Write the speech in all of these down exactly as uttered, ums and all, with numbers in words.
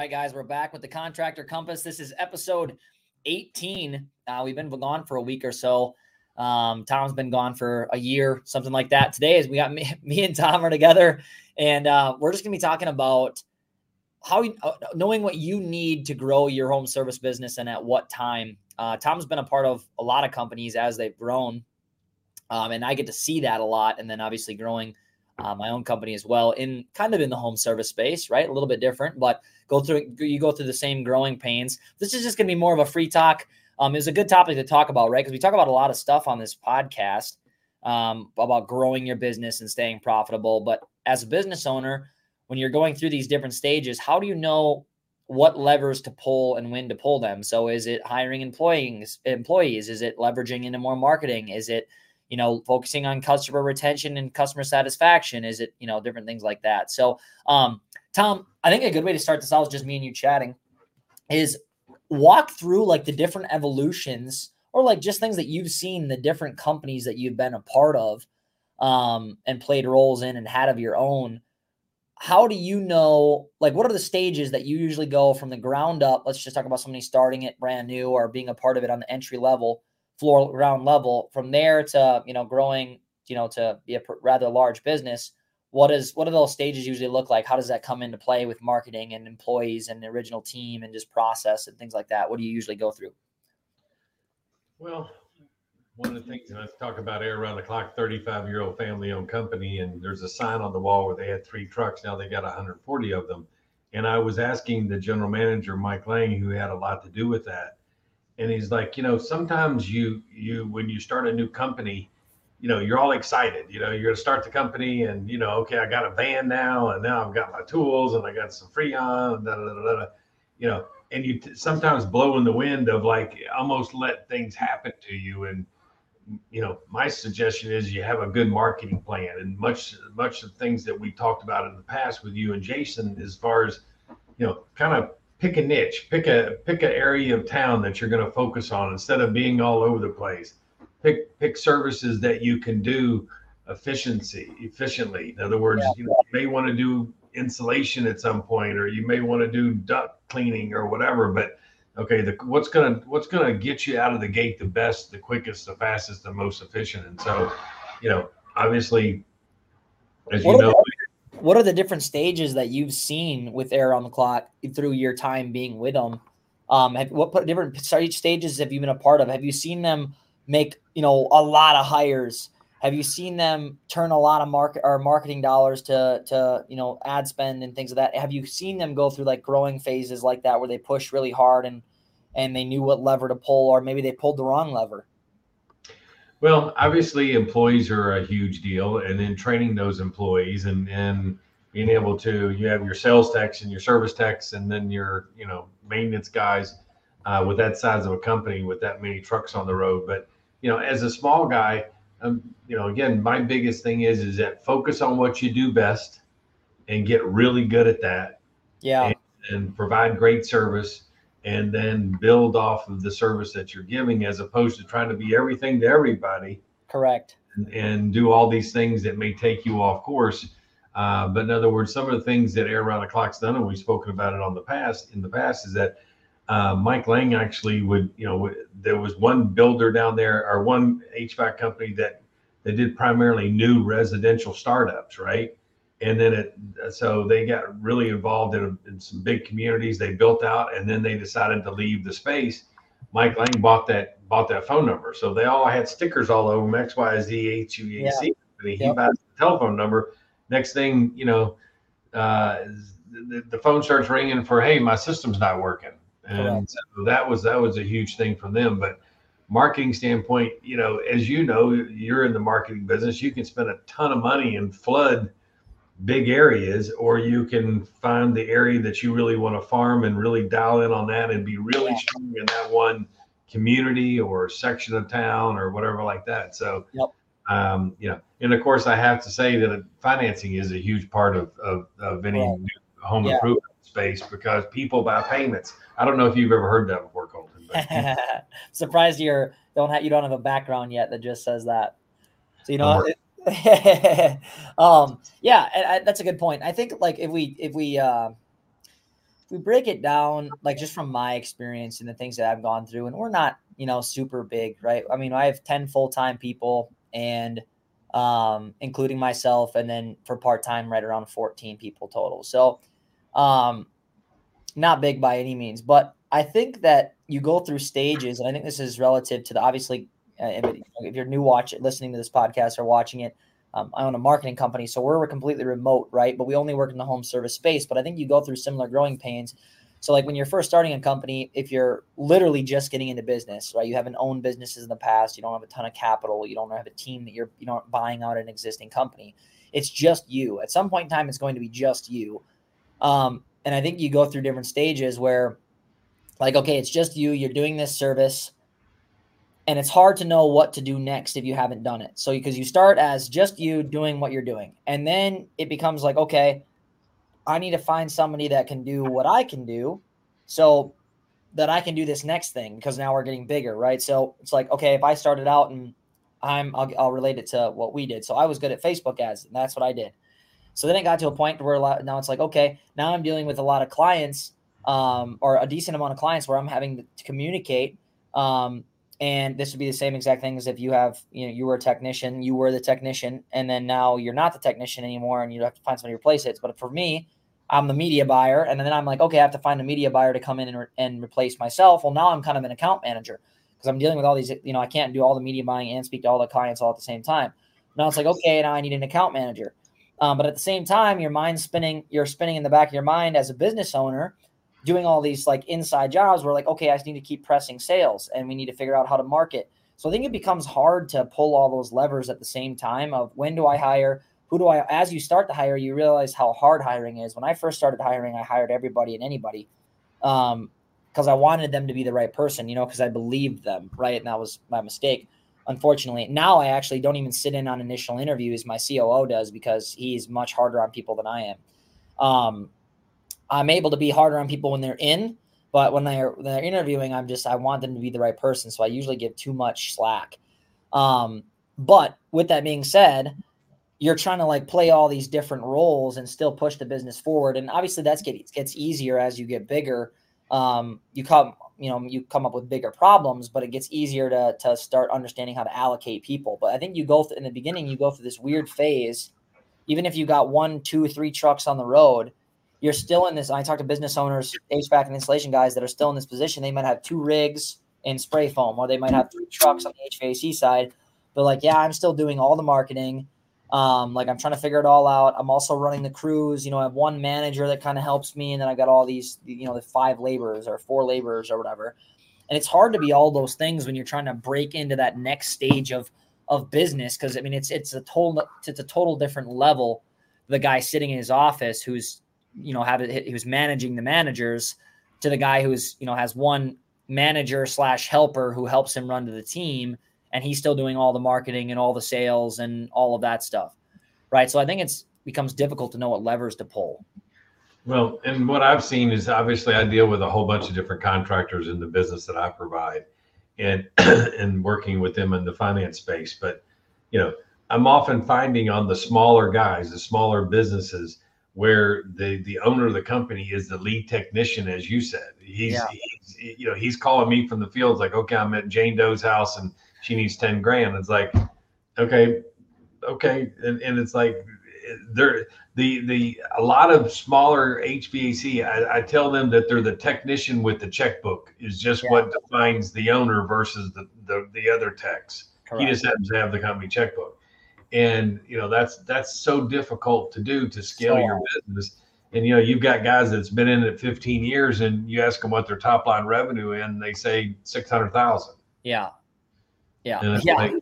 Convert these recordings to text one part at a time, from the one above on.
right, guys, we're back with the Contractor Compass. This is episode eighteen. Uh, we've been gone for a week or so. Um, Tom's been gone for a year, something like that. Today is we got me, me and Tom are together, and uh, we're just gonna be talking about how uh, knowing what you need to grow your home service business and at what time. Uh, Tom's been a part of a lot of companies as they've grown, um, and I get to see that a lot. And then obviously growing uh, my own company as well in kind of in the home service space, right? A little bit different, but go through you go through the same growing pains. This is just gonna be more of a free talk. Um, it's a good topic to talk about, right? Because we talk about a lot of stuff on this podcast um, about growing your business and staying profitable. But as a business owner, when you're going through these different stages, how do you know what levers to pull and when to pull them? So is it hiring employees, employees? Is it leveraging into more marketing? Is it, you know, focusing on customer retention and customer satisfaction? Is it, you know, different things like that? So, um, Tom, I think a good way to start this out is just me and you chatting is walk through like the different evolutions or like just things that you've seen, the different companies that you've been a part of um, and played roles in and had of your own. How do you know, like, what are the stages that you usually go from the ground up? Let's just talk about somebody starting it brand new or being a part of it on the entry level, floor ground level, from there to, you know, growing, you know, to be a rather large business. What is, what do those stages usually look like? How does that come into play with marketing and employees and the original team and just process and things like that? What do you usually go through? Well, one of the things, and let's talk about Air Around the Clock, thirty-five year old family owned company. And there's a sign on the wall where they had three trucks. Now they got one hundred forty of them. And I was asking the general manager, Mike Lang, who had a lot to do with that. And he's like, you know, sometimes you, you, when you start a new company, you know, you're all excited, you know, you're going to start the company and, you know, okay, I got a van now and now I've got my tools and I got some Freon, and da, da, da, da, da, you know, and you t- sometimes blow in the wind of like almost let things happen to you. And, you know, my suggestion is you have a good marketing plan, and much, much of the things that we talked about in the past with you and Jason, as far as, you know, kind of pick a niche, pick a, pick an area of town that you're going to focus on instead of being all over the place. Pick pick services that you can do efficiency efficiently. In other words, yeah. you know, you may want to do insulation at some point, or you may want to do duct cleaning or whatever. But okay, the what's gonna what's gonna get you out of the gate the best, the quickest, the fastest, the most efficient. And so, you know, obviously, as what you know, the, what are the different stages that you've seen with Air on the Clock through your time being with them? Um, have, what different stages have you been a part of? Have you seen them make, you know, a lot of hires? Have you seen them turn a lot of market or marketing dollars to, to, you know, ad spend and things of that? Have you seen them go through like growing phases like that, where they push really hard and, and they knew what lever to pull, or maybe they pulled the wrong lever? Well, obviously employees are a huge deal, and then training those employees and, and being able to, you have your sales techs and your service techs, and then your, you know, maintenance guys uh, with that size of a company with that many trucks on the road. But you know, as a small guy, um, you know, again, my biggest thing is, is that focus on what you do best and get really good at that. Yeah. And, and provide great service, and then build off of the service that you're giving, as opposed to trying to be everything to everybody. Correct. And, and do all these things that may take you off course. Uh, but in other words, some of the things that Air Around the Clock's done, and we've spoken about it on the past, in the past, is that Uh, Mike Lang actually would, you know, there was one builder down there, or one H V A C company that, that did primarily new residential startups, right? And then it, so they got really involved in, in some big communities they built out, and then they decided to leave the space. Mike Lang bought that, bought that phone number. So they all had stickers all over them, X Y Z H U A C. Yeah. He yep. buys the telephone number. Next thing, you know, uh, the, the phone starts ringing for, hey, my system's not working. And so that was, that was a huge thing from them. But marketing standpoint, you know, as you know, you're in the marketing business, you can spend a ton of money and flood big areas, or you can find the area that you really want to farm and really dial in on that and be really yeah. strong in that one community or section of town or whatever like that. So, yep. um, you know, and of course I have to say that financing is a huge part of, of, of any right. new home yeah. improvement space, because people buy payments. I don't know if you've ever heard that before, Colton. But surprised you're don't have you don't have a background yet that just says that. So you know, it, um, yeah, I, I, that's a good point. I think like if we if we uh, if we break it down, like just from my experience and the things that I've gone through, and we're not, you know, super big, right? I mean, I have ten full-time people and um, including myself, and then for part-time, right around fourteen people total. So um, not big by any means, but I think that you go through stages, and I think this is relative to the, obviously, uh, if, if you're new watching, listening to this podcast or watching it, Um, I own a marketing company, so we're completely remote, right? But we only work in the home service space. But I think you go through similar growing pains. So like when you're first starting a company, if you're literally just getting into business, right? You haven't owned businesses in the past. You don't have a ton of capital. You don't have a team that you're, you know, buying out an existing company. It's just you. At some point in time, it's going to be just you. Um, and I think you go through different stages where like, okay, it's just you. You're doing this service. And it's hard to know what to do next if you haven't done it. So because you start as just you doing what you're doing. And then it becomes like, okay, I need to find somebody that can do what I can do so that I can do this next thing, because now we're getting bigger, right? So it's like, okay, if I started out and I'm, I'll, I'll relate it to what we did. So I was good at Facebook ads, and that's what I did. So then it got to a point where now it's like, okay, now I'm dealing with a lot of clients um, or a decent amount of clients where I'm having to communicate. Um, And this would be the same exact thing as if you have, you know, you were a technician, you were the technician, and then now you're not the technician anymore and you have to find somebody to replace it. But for me, I'm the media buyer. And then I'm like, okay, I have to find a media buyer to come in and, re- and replace myself. Well, now I'm kind of an account manager because I'm dealing with all these, you know, I can't do all the media buying and speak to all the clients all at the same time. Now it's like, okay, now I need an account manager. Um, but at the same time, your mind's spinning, you're spinning in the back of your mind as a business owner, doing all these like inside jobs where like, okay, I just need to keep pressing sales and we need to figure out how to market. So I think it becomes hard to pull all those levers at the same time of when do I hire? Who do I, as you start to hire, you realize how hard hiring is. When I first started hiring, I hired everybody and anybody um, because I wanted them to be the right person, you know, because I believed them, right? And that was my mistake. Unfortunately, now I actually don't even sit in on initial interviews. My C O O does because he's much harder on people than I am. Um, I'm able to be harder on people when they're in, but when they're, when they're interviewing, I'm just, I want them to be the right person. So I usually give too much slack. Um, but with that being said, you're trying to like play all these different roles and still push the business forward. And obviously that's get, gets easier as you get bigger. Um, you come, you know, you come up with bigger problems, but it gets easier to, to start understanding how to allocate people. But I think you go th- in the beginning, you go through this weird phase, even if you got one, two, three trucks on the road, you're still in this. I talk to business owners, H V A C and installation guys that are still in this position. They might have two rigs in spray foam, or they might have three trucks on the H V A C side. But like, yeah, I'm still doing all the marketing. Um, like I'm trying to figure it all out. I'm also running the crews. You know, I have one manager that kind of helps me, and then I've got all these, you know, the five laborers or four laborers or whatever. And it's hard to be all those things when you're trying to break into that next stage of of business, because I mean, it's it's a total it's a total different level. The guy sitting in his office who's you know, have it, who's managing the managers to the guy who's, you know, has one manager slash helper who helps him run to the team. And he's still doing all the marketing and all the sales and all of that stuff. Right. So I think it's becomes difficult to know what levers to pull. Well, and what I've seen is obviously I deal with a whole bunch of different contractors in the business that I provide and, and working with them in the finance space. But, you know, I'm often finding on the smaller guys, the smaller businesses, where the the owner of the company is the lead technician, as you said. He's, yeah. he's you know, he's calling me from the fields like, okay, I'm at Jane Doe's house and she needs ten grand. It's like, okay, okay. And, and it's like they're the, the, a lot of smaller H V A C, I, I tell them that they're the technician with the checkbook is just yeah. what defines the owner versus the, the, the other techs. Correct. He just happens to have the company checkbook. And, you know, that's, that's so difficult to do to scale so, your business. And, you know, you've got guys that's been in it fifteen years and you ask them what their top line revenue is, and they say six hundred thousand. Yeah. Yeah. And it's yeah. like,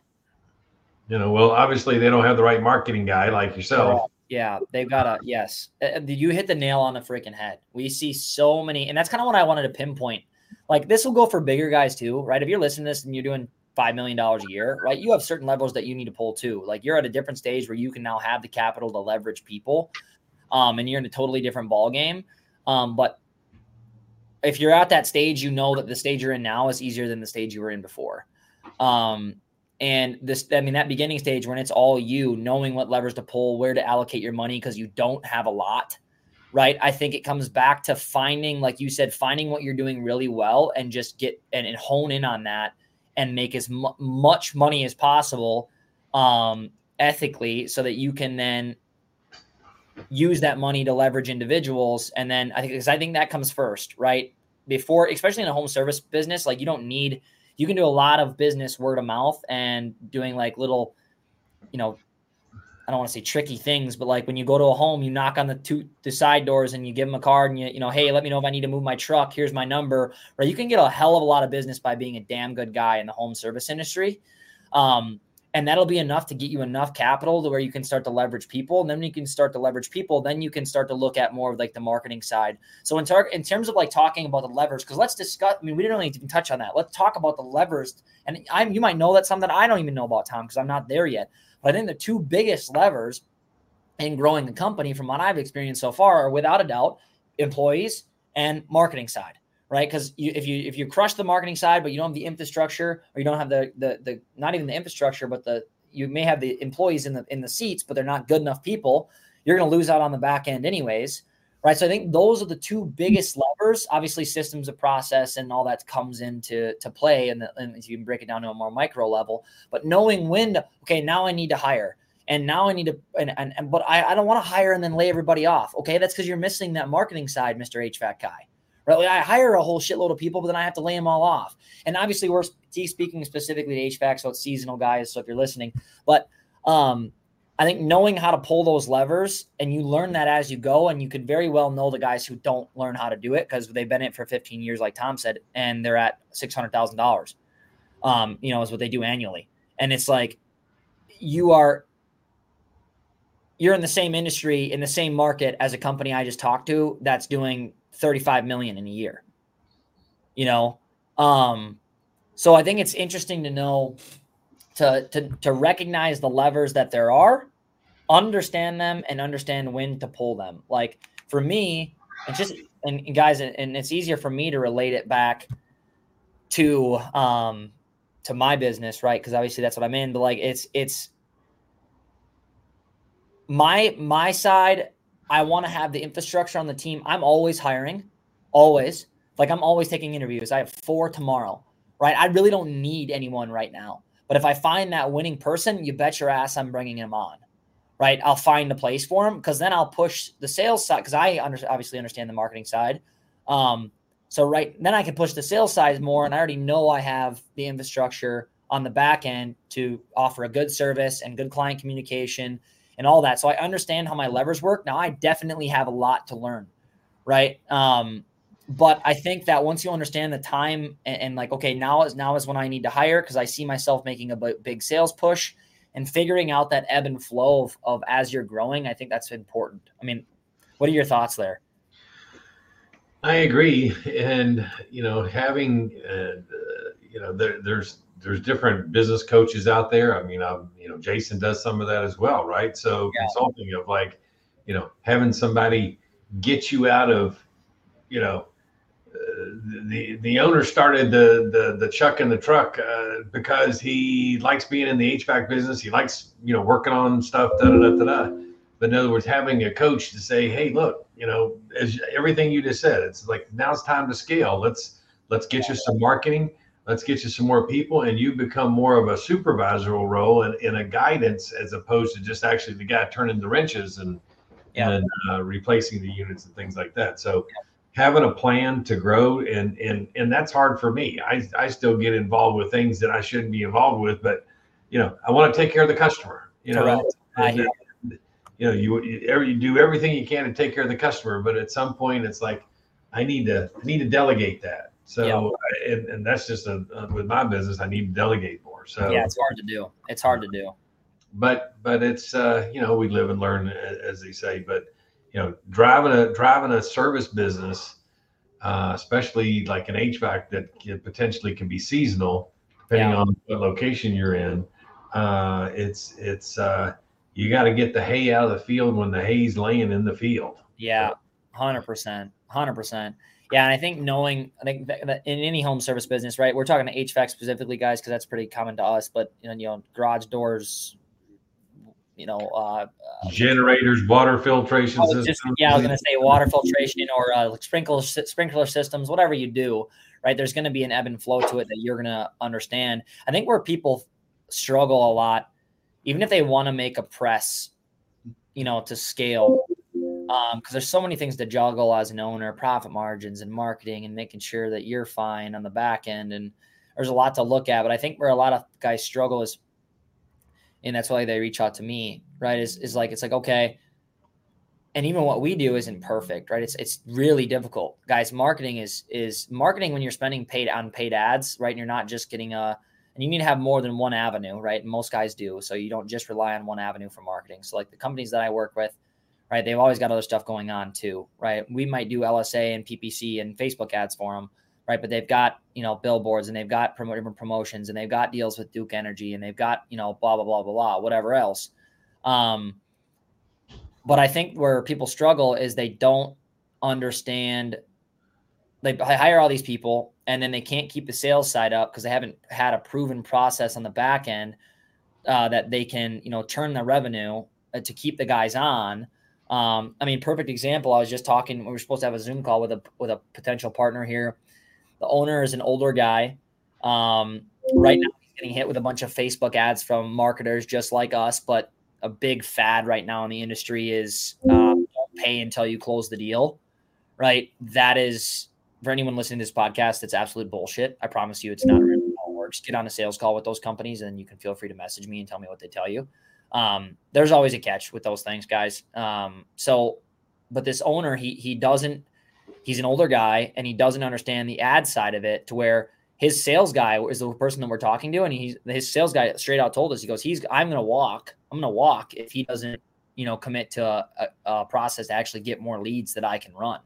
you know, well, obviously they don't have the right marketing guy like yourself. Yeah. They've got to, yes. You hit the nail on the freaking head. We see so many, and that's kind of what I wanted to pinpoint. Like this will go for bigger guys too, right? If you're listening to this and you're doing five million dollars a year, right? You have certain levels that you need to pull too. Like you're at a different stage where you can now have the capital to leverage people. Um, and you're in a totally different ball game. Um, but if you're at that stage, you know that the stage you're in now is easier than the stage you were in before. Um, and this, I mean, that beginning stage when it's all you knowing what levers to pull, where to allocate your money, because you don't have a lot, right? I think it comes back to finding, like you said, finding what you're doing really well and just get and, and hone in on that and make as mu- much money as possible um, ethically so that you can then use that money to leverage individuals. And then I think, because I think that comes first, right? Before, especially in a home service business, like you don't need, you can do a lot of business word of mouth and doing like little, you know, I don't want to say tricky things, but like when you go to a home, you knock on the two, the side doors and you give them a card and you, you know, hey, let me know if I need to move my truck. Here's my number. Right. You can get a hell of a lot of business by being a damn good guy in the home service industry. Um, and that'll be enough to get you enough capital to where you can start to leverage people. And then when you can start to leverage people, then you can start to look at more of like the marketing side. So in, tar- in terms of like talking about the levers, because let's discuss, I mean, we didn't really even touch on that. Let's talk about the levers. And I'm, you might know that's something I don't even know about, Tom, because I'm not there yet. But I think the two biggest levers in growing the company from what I've experienced so far are without a doubt employees and marketing side, right? Because you, if you if you crush the marketing side, but you don't have the infrastructure, or you don't have the the the not even the infrastructure, but the you may have the employees in the in the seats, but they're not good enough people, you're going to lose out on the back end anyways, right? So I think those are the two biggest levers. Obviously, systems of process and all that comes into to play, and, the, and you can break it down to a more micro level. But knowing when to, okay, now I need to hire, and now I need to, and and, and but I, I don't want to hire and then lay everybody off. Okay, that's because you're missing that marketing side, Mister H V A C guy. Right? Like I hire a whole shitload of people, but then I have to lay them all off. And obviously, we're speaking specifically to H V A C, so it's seasonal guys. So if you're listening, but um. I think knowing how to pull those levers, and you learn that as you go, and you could very well know the guys who don't learn how to do it because they've been in it for fifteen years, like Tom said, and they're at six hundred thousand dollars, um, you know, is what they do annually. And it's like, you are, you're in the same industry, in the same market as a company I just talked to that's doing thirty-five million in a year, you know? Um, so I think it's interesting to know To, to to recognize the levers that there are, understand them, and understand when to pull them. Like for me, it's just, and, and guys, and it's easier for me to relate it back to um to my business, right? Because obviously that's what I'm in. But like it's it's my my side. I want to have the infrastructure on the team. I'm always hiring, always. Like I'm always taking interviews. I have four tomorrow, right? I really don't need anyone right now. But if I find that winning person, you bet your ass I'm bringing him on, right? I'll find a place for him because then I'll push the sales side because I under, obviously understand the marketing side. Um, so right then I can push the sales side more, and I already know I have the infrastructure on the back end to offer a good service and good client communication and all that. So I understand how my levers work. Now I definitely have a lot to learn, right? Um, But I think that once you understand the time and, and like, okay, now is now is when I need to hire because I see myself making a b- big sales push and figuring out that ebb and flow of, of as you're growing. I think that's important. I mean, what are your thoughts there? I agree. And, you know, having, uh, you know, there, there's, there's different business coaches out there. I mean, I'm, you know, Jason does some of that as well, right? So yeah. Consulting of like, you know, having somebody get you out of, you know, the the owner started the the the chuck in the truck uh, because he likes being in the H V A C business. He likes, you know, working on stuff. Da da da da da. But in other words, having a coach to say, hey, look, you know, as everything you just said, it's like now it's time to scale. Let's let's get you some marketing. Let's get you some more people, and you become more of a supervisory role and in a guidance as opposed to just actually the guy turning the wrenches and yeah. and uh, replacing the units and things like that. So. Yeah. Having a plan to grow, and and and that's hard for me. I I still get involved with things that I shouldn't be involved with, but you know, I want to take care of the customer. You know, and, uh, you know, you you, you do everything you can to take care of the customer, but at some point, it's like I need to I need to delegate that. So, yeah. and, and that's just a, uh, with my business, I need to delegate more. So yeah, it's hard to do. It's hard to do. But but it's uh, you know, we live and learn, as they say, but. You know, driving a driving a service business, uh, especially like an H V A C that can, potentially can be seasonal, depending yeah. on what location you're in. Uh, it's it's uh, you got to get the hay out of the field when the hay's laying in the field. Yeah, hundred percent, hundred percent. Yeah, and I think knowing, I think that, that in any home service business, right? We're talking to H V A C specifically, guys, because that's pretty common to us. But you know, you know, garage doors, you know, uh, generators, water filtration I just, systems. yeah, I was going to say water filtration or uh, like sprinkler sprinkler systems, whatever you do, right? There's going to be an ebb and flow to it that you're going to understand. I think where people struggle a lot, even if they want to make a press, you know, to scale, um, because there's so many things to juggle as an owner, profit margins and marketing and making sure that you're fine on the back end. And there's a lot to look at. But I think where a lot of guys struggle is, and that's why they reach out to me, right? Is is like, it's like, okay. And even what we do isn't perfect, right? It's it's really difficult, guys. Marketing is is marketing when you're spending paid on paid ads, right? And you're not just getting a, and you need to have more than one avenue, right? And most guys do, so you don't just rely on one avenue for marketing. So like the companies that I work with, right? They've always got other stuff going on too, right? We might do L S A and P P C and Facebook ads for them, right? But they've got, you know, billboards and they've got promo- different promotions and they've got deals with Duke Energy and they've got, you know, blah blah blah blah blah, whatever else. Um, But I think where people struggle is they don't understand. They hire all these people and then they can't keep the sales side up because they haven't had a proven process on the back end uh, that they can, you know, turn the revenue uh, to keep the guys on. Um, I mean, perfect example. I was just talking. We were supposed to have a Zoom call with a with a potential partner here. The owner is an older guy. Um, right now, he's getting hit with a bunch of Facebook ads from marketers just like us, but a big fad right now in the industry is um, don't pay until you close the deal, right? That is, for anyone listening to this podcast, that's absolute bullshit. I promise you it's not really how it works. Get on a sales call with those companies and you can feel free to message me and tell me what they tell you. Um, there's always a catch with those things, guys. Um, so, but this owner, he he doesn't, he's an older guy and he doesn't understand the ad side of it to where his sales guy is the person that we're talking to. And he's his sales guy straight out told us, he goes, he's, I'm going to walk. I'm going to walk if he doesn't, you know, commit to a, a process to actually get more leads that I can run.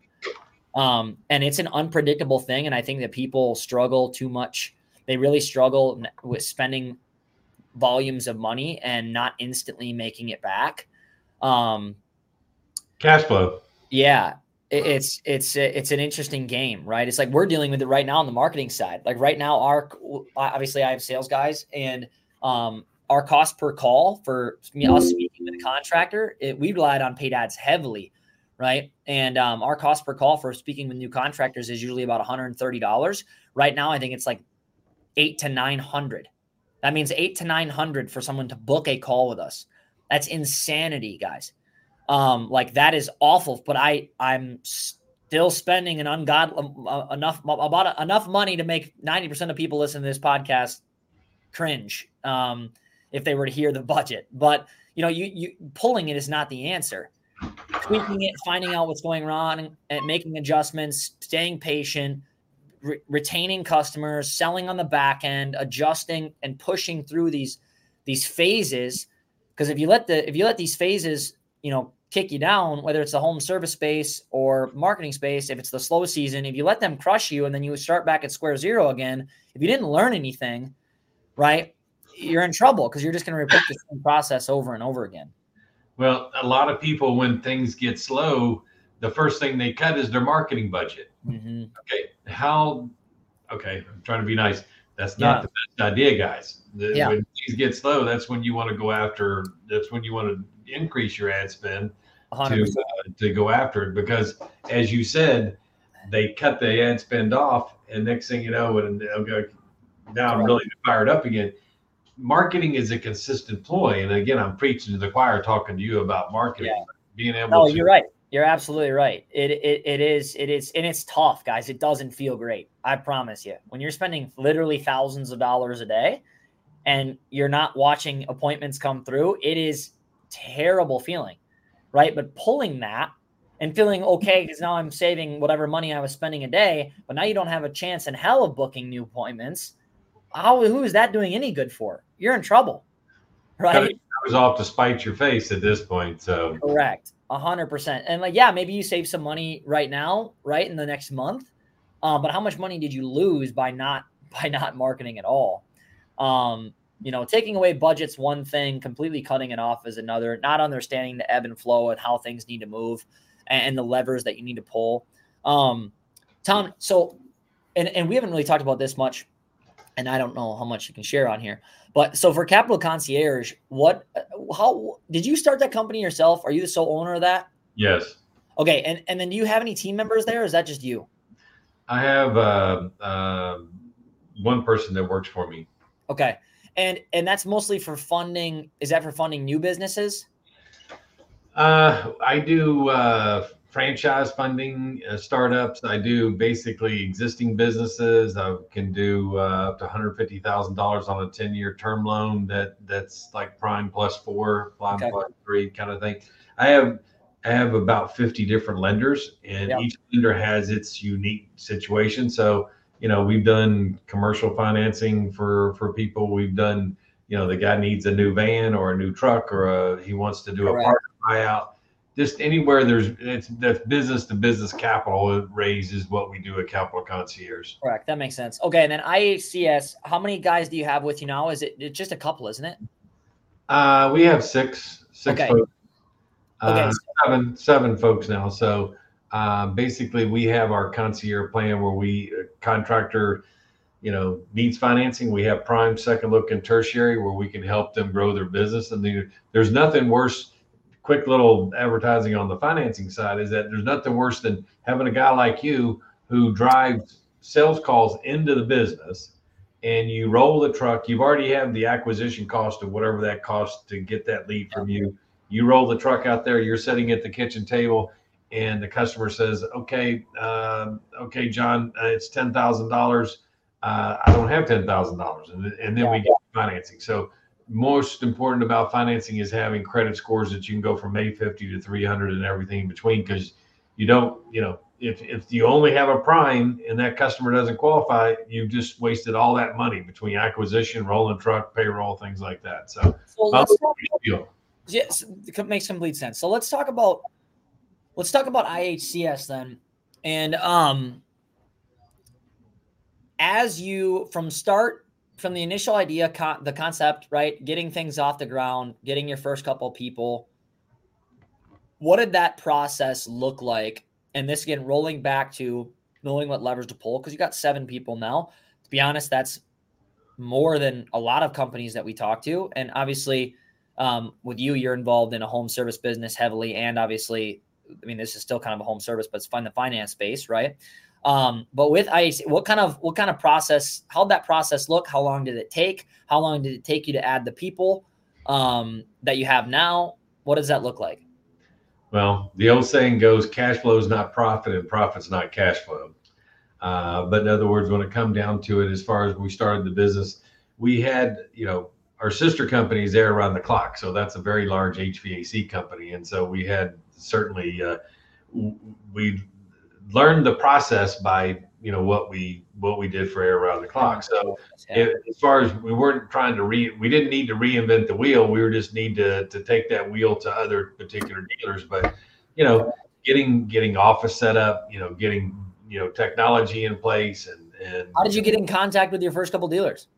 Um, and it's an unpredictable thing. And I think that people struggle too much. They really struggle with spending volumes of money and not instantly making it back. Um, Cash flow. Yeah. It's it's it's an interesting game, right? It's like we're dealing with it right now on the marketing side. Like right now, our obviously I have sales guys, and um, our cost per call for us speaking with a contractor, it, we relied on paid ads heavily, right? And um, our cost per call for speaking with new contractors is usually about one hundred thirty dollars. Right now, I think it's like eight to nine hundred. That means eight to nine hundred for someone to book a call with us. That's insanity, guys. Um, like that is awful, but I, I'm still spending an ungodly uh, enough, about enough money to make ninety percent of people listening to this podcast cringe. Um, if they were to hear the budget, but you know, you, you pulling it is not the answer. Tweaking it, finding out what's going wrong and, and making adjustments, staying patient, re- retaining customers, selling on the back end, adjusting and pushing through these, these phases. Cause if you let the, if you let these phases, you know, kick you down, whether it's the home service space or marketing space, if it's the slow season, if you let them crush you and then you start back at square zero again, if you didn't learn anything, right, you're in trouble because you're just going to repeat the same process over and over again. Well, a lot of people, when things get slow, the first thing they cut is their marketing budget. Mm-hmm. Okay. How, okay, I'm trying to be nice. That's not yeah. the best idea, guys. The, yeah. When things get slow, that's when you want to go after, that's when you want to increase your ad spend to, uh, to go after it. Because as you said, they cut the ad spend off and next thing you know, and they'll go, now I'm really fired up again. Marketing is a consistent ploy. And again, I'm preaching to the choir, talking to you about marketing, yeah. being able no, to. You're right. You're absolutely right. It, it it is it is and it's tough, guys. It doesn't feel great. I promise you. When you're spending literally thousands of dollars a day and you're not watching appointments come through, it is terrible feeling, right? But pulling that and feeling okay because now I'm saving whatever money I was spending a day, but now you don't have a chance in hell of booking new appointments. How who is that doing any good for? You're in trouble, right? I was off to spite your face at this point. So correct. A hundred percent. And like, yeah, maybe you save some money right now, right? In the next month. Um, but how much money did you lose by not, by not marketing at all? Um, you know, taking away budget's one thing, completely cutting it off is another, not understanding the ebb and flow and how things need to move and, and the levers that you need to pull. Um, Tom, so, and, and we haven't really talked about this much. and I don't know how much you can share on here, but so for Capital Concierge, what, how did you start that company yourself? Are you the sole owner of that? Yes. Okay. And, and then do you have any team members there? Or is that just you? I have uh, uh, one person that works for me. Okay. And, and that's mostly for funding. Is that for funding new businesses? Uh, I do uh, franchise funding, uh, startups. I do basically existing businesses. I can do uh, up to one hundred fifty thousand dollars on a ten year term loan that that's like prime plus four, prime Okay. plus three kind of thing. I have I have about fifty different lenders, and Yep. each lender has its unique situation. So, you know, we've done commercial financing for for people. We've done, you know, the guy needs a new van or a new truck, or a, he wants to do Correct. a partner buyout. Just anywhere there's it's that's business to business capital raised is what we do at Capital Concierge. Correct. That makes sense. Okay. And then I H C S, how many guys do you have with you now? Is it it's just a couple, isn't it? Uh, we have six six Okay. folks. Uh, Okay. seven seven folks now. So uh, basically, we have our concierge plan where we uh, contractor, you know, needs financing. We have prime, second look, and tertiary where we can help them grow their business. And the, there's nothing worse. Quick little advertising on the financing side is that there's nothing worse than having a guy like you who drives sales calls into the business, and you roll the truck. You've already have the acquisition cost of whatever that costs to get that lead from you. You roll the truck out there, you're sitting at the kitchen table, and the customer says, okay, uh, okay, John, uh, it's ten thousand dollars. Uh, I don't have ten thousand dollars. And, and then Yeah. we get financing. So most important about financing is having credit scores that you can go from eight fifty to three hundred and everything in between, because you don't, you know, if, if you only have a prime and that customer doesn't qualify, you've just wasted all that money between acquisition, rolling truck, payroll, things like that. So, So let's talk, uh, yes, it makes complete sense. So let's talk about, let's talk about I H C S then. And um, as you, from start, from the initial idea, con- the concept, right, getting things off the ground, getting your first couple people, what did that process look like? And this, again, rolling back to knowing what levers to pull, because you got seven people now. To be honest, that's more than a lot of companies that we talk to. And obviously, um, with you, you're involved in a home service business heavily. And obviously, I mean, this is still kind of a home service, but it's fun the finance space, right? Um, but with I H C, what kind of what kind of process? How'd that process look? How long did it take? How long did it take you to add the people um, that you have now? What does that look like? Well, the old saying goes, cash flow is not profit and profit's not cash flow. Uh, but in other words, when it come down to it, as far as we started the business, we had, you know, our sister companies there around the clock. So that's a very large H V A C company. And so we had certainly, uh, we learned the process by, you know, what we, what we did for air around the clock. So Yeah. if, as far as we weren't trying to re, we didn't need to reinvent the wheel. We were just need to, to take that wheel to other particular dealers. But, you know, getting, getting office set up, you know, getting, you know, technology in place. And, and How did you get in contact with your first couple dealers?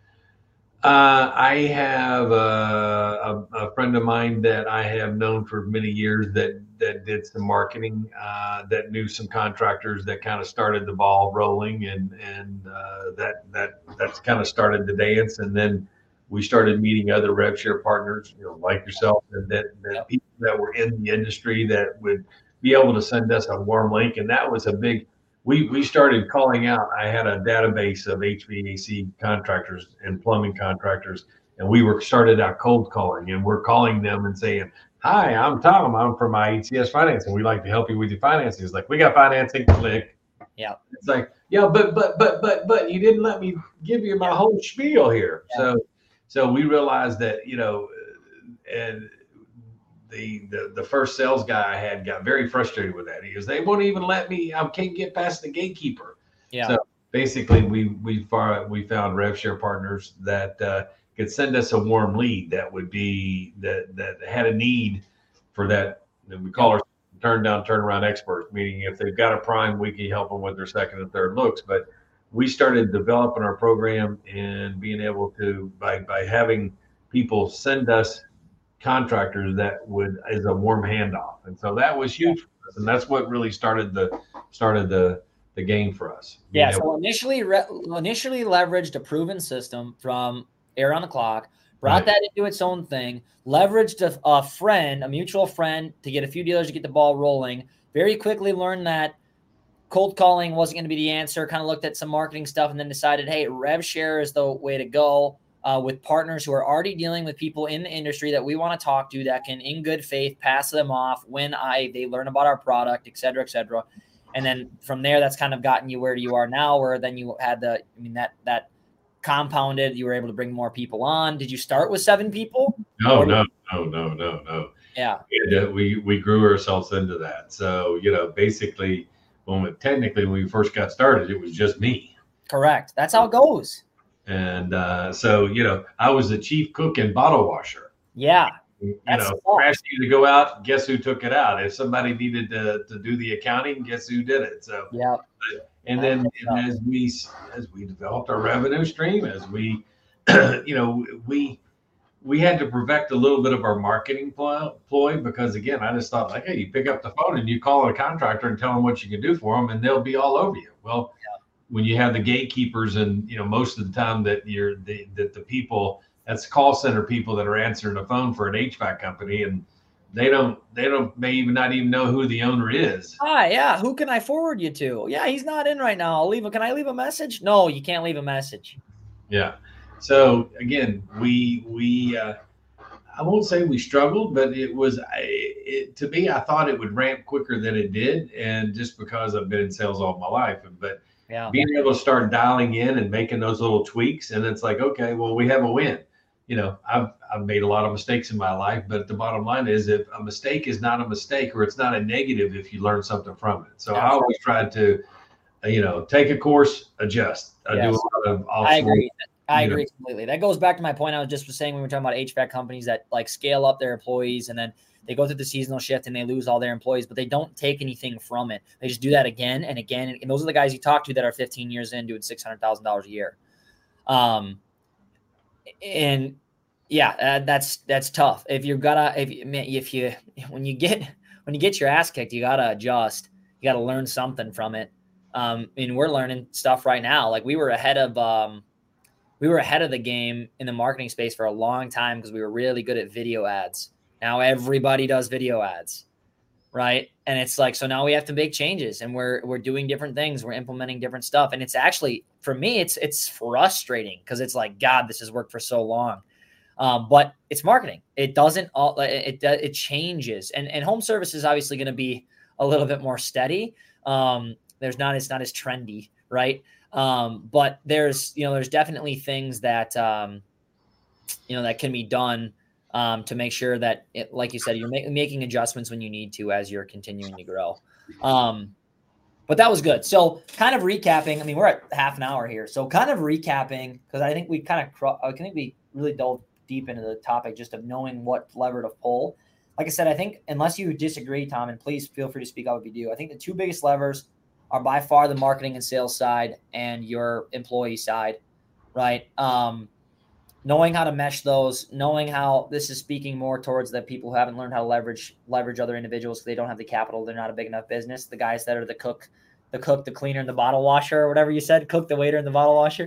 Uh, I have a, a, a friend of mine that I have known for many years that that did some marketing, uh, that knew some contractors that kind of started the ball rolling, and and uh, that that that's kind of started the dance. And then we started meeting other rev share partners, you know, like yourself, and that, that Yep. people that were in the industry that would be able to send us a warm link, and that was a big. We, we started calling out. I had a database of H V A C contractors and plumbing contractors, and we were started out cold calling, and we're calling them and saying, "Hi, I'm Tom. I'm from I H C S Financing. We'd like to help you with your financing." It's like, "We got financing." Click. Yeah. It's like, "Yeah, but but but but but you didn't let me give you my whole spiel here." Yeah. So so we realized that, you know, and The, the the first sales guy I had got very frustrated with that. He goes, "They won't even let me. I can't get past the gatekeeper." Yeah. So basically, we we far, we found rev share partners that uh, could send us a warm lead that would be that that had a need for that. And we call our turn down turnaround experts, meaning if they've got a prime, we can help them with their second and third looks. But we started developing our program and being able to by by having people send us contractors that would is a warm handoff, and so that was huge for us, and that's what really started the started the the game for us. Yeah. Able- so initially, re- initially leveraged a proven system from Air on the Clock, brought right. that into its own thing, leveraged a, a friend, a mutual friend, to get a few dealers to get the ball rolling. Very quickly learned that cold calling wasn't going to be the answer. Kind of looked at some marketing stuff and then decided, hey, rev share is the way to go. Uh, with partners who are already dealing with people in the industry that we want to talk to, that can, in good faith, pass them off when I they learn about our product, et cetera, et cetera. And then from there, that's kind of gotten you where you are now, where then you had the, I mean, that that compounded, you were able to bring more people on. Did you start with seven people? No, no, no, no, no, no. Yeah. And, we, we grew ourselves into that. So, you know, basically, when we, technically, when we first got started, it was just me. Correct. That's how it goes. And uh, so, you know, I was the chief cook and bottle washer. Yeah. You know, crash needed to go out. Guess who took it out? If somebody needed to, to do the accounting, guess who did it? So, yeah. And then and as we as we developed our revenue stream, as we, you know, we we had to perfect a little bit of our marketing ploy because, again, I just thought like, hey, you pick up the phone and you call a contractor and tell them what you can do for them, and they'll be all over you. Well. Yeah. When you have the gatekeepers and, you know, most of the time that you're the, that the people, that's call center people that are answering the phone for an H V A C company, and they don't, they don't, may even not even know who the owner is. Hi. Yeah. Who can I forward you to? Yeah. He's not in right now. I'll leave a, can I leave a message? No, you can't leave a message. Yeah. So again, we, we, uh, I won't say we struggled, but it was, it, to me, I thought it would ramp quicker than it did. And just because I've been in sales all my life, but yeah. being able to start dialing in and making those little tweaks, and it's like, okay, well, we have a win. You know, I've I've made a lot of mistakes in my life, but the bottom line is, if a mistake is not a mistake, or it's not a negative, if you learn something from it. So I always tried to, you know, take a course, adjust. I yes. do a lot of. I agree. I agree know. completely. That goes back to my point I was just saying when we were talking about H V A C companies that like scale up their employees and then they go through the seasonal shift and they lose all their employees, but they don't take anything from it. They just do that again and again. And those are the guys you talk to that are fifteen years in doing six hundred thousand dollars a year. Um, and yeah, uh, that's, that's tough. If you've got to, if you, if you, when you get, when you get your ass kicked, you got to adjust, you got to learn something from it. Um, and we're learning stuff right now. Like we were ahead of, um, we were ahead of the game in the marketing space for a long time because we were really good at video ads. Now everybody does video ads, right? And it's like, so now we have to make changes and we're, we're doing different things. We're implementing different stuff. And it's actually, for me, it's, it's frustrating because it's like, God, this has worked for so long. Um, but it's marketing. It doesn't, all it, it, it changes. And, and home service is obviously going to be a little bit more steady. Um, there's not, it's not as trendy, right? Um, but there's, you know, there's definitely things that, um, you know, that can be done Um, to make sure that, it, like you said, you're ma- making adjustments when you need to as you're continuing to grow. Um, but that was good. So kind of recapping, I mean, we're at half an hour here. So kind of recapping, because I think we kind of, I think we really dove deep into the topic just of knowing what lever to pull. Like I said, I think unless you disagree, Tom, and please feel free to speak up if you do, I think the two biggest levers are by far the marketing and sales side and your employee side, right? Um, Knowing how to mesh those, knowing how this is speaking more towards the people who haven't learned how to leverage leverage other individuals because they don't have the capital, they're not a big enough business. The guys that are the cook, the cook, the cleaner, and the bottle washer, or whatever you said, cook, the waiter, and the bottle washer.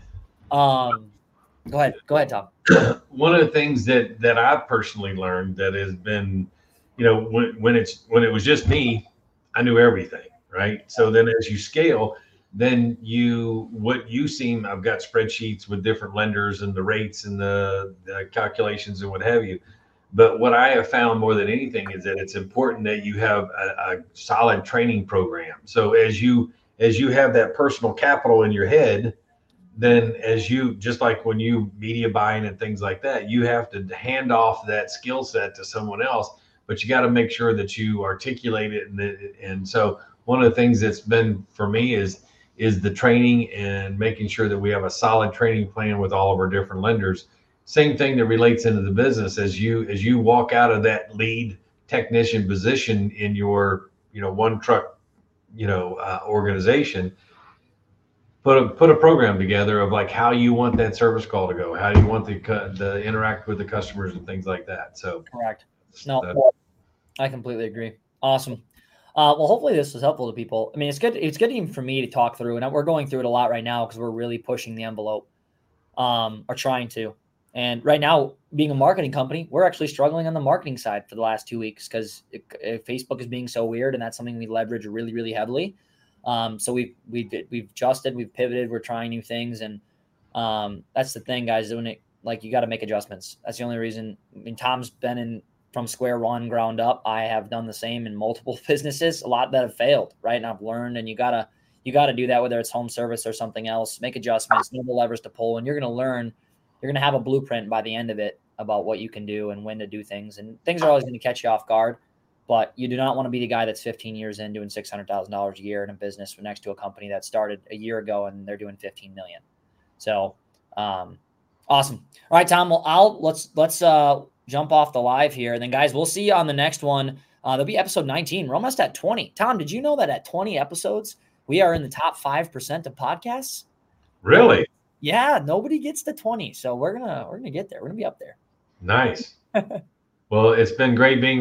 Um, go ahead, go ahead, Tom. One of the things that that I've personally learned that has been, you know, when when it's when it was just me, I knew everything, right? So then as you scale, then you, what you seem, I've got spreadsheets with different lenders and the rates and the, the calculations and what have you. But what I have found more than anything is that it's important that you have a, a solid training program. So as you, as you have that personal capital in your head, then as you, just like when you media buying and things like that, you have to hand off that skill set to someone else, but you got to make sure that you articulate it. And, and so one of the things that's been for me is, is the training and making sure that we have a solid training plan with all of our different lenders. Same thing that relates into the business as you, as you walk out of that lead technician position in your, you know, one truck, you know, uh, organization, put a, put a program together of like how you want that service call to go, how do you want the, the interact with the customers and things like that. So correct. No, uh, I completely agree. Awesome. Uh, well, hopefully this was helpful to people. I mean, it's good. It's good even for me to talk through, and we're going through it a lot right now because we're really pushing the envelope, um, or trying to. And right now, being a marketing company, we're actually struggling on the marketing side for the last two weeks because Facebook is being so weird, and that's something we leverage really, really heavily. Um, so we've we've we've adjusted, we've pivoted, we're trying new things, and um, that's the thing, guys. Doing it like you got to make adjustments. That's the only reason. I mean, Tom's been in from square one, ground up. I have done the same in multiple businesses, a lot that have failed, right? And I've learned, and you gotta, you gotta do that, whether it's home service or something else, make adjustments, know the levers to pull, and you're going to learn, you're going to have a blueprint by the end of it about what you can do and when to do things. And things are always going to catch you off guard, but you do not want to be the guy that's fifteen years in doing six hundred thousand dollars a year in a business next to a company that started a year ago and they're doing fifteen million. So, um, awesome. All right, Tom, well, I'll let's, let's, uh, jump off the live here. And then, guys, we'll see you on the next one. Uh, there'll be episode nineteen. We're almost at twenty. Tom, did you know that at twenty episodes, we are in the top five percent of podcasts? Really? Yeah, nobody gets to twenty. So we're gonna we're gonna get there. We're gonna be up there. Nice. Well, it's been great being